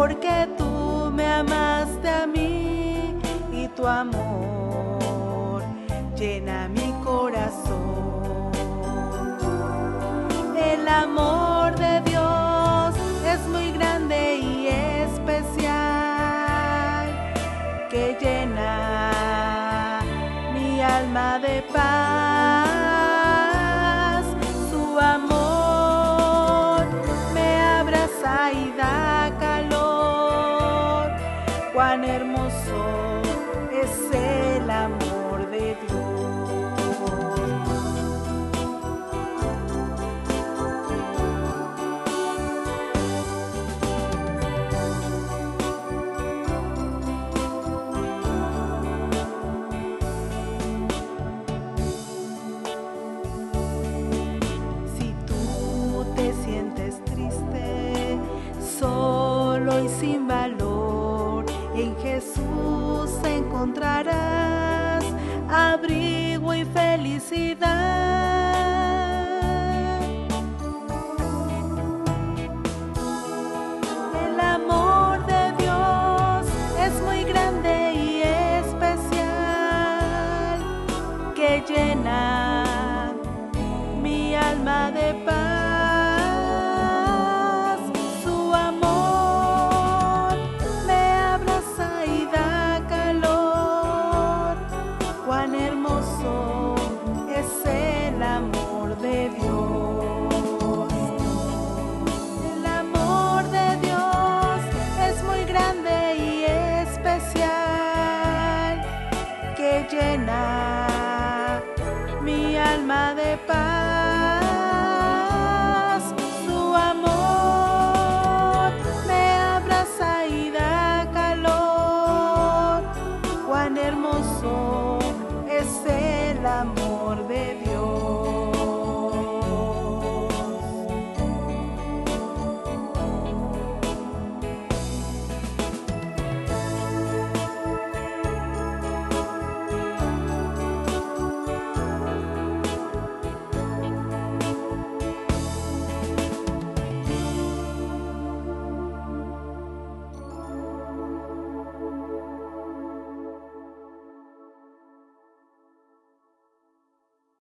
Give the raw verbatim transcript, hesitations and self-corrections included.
porque tú me amaste a mí y tu amor llena mi corazón. El amor de Dios es muy grande y especial, que llena mi alma de paz. Su amor me abraza y da calor. Cuán hermoso es el amor de Dios. Solo y sin valor, en Jesús encontrarás abrigo y felicidad. El amor de Dios es muy grande y especial, que llena mi alma de paz. Cuán hermoso es el amor de Dios. El amor de Dios es muy grande y especial, que llena mi alma de paz.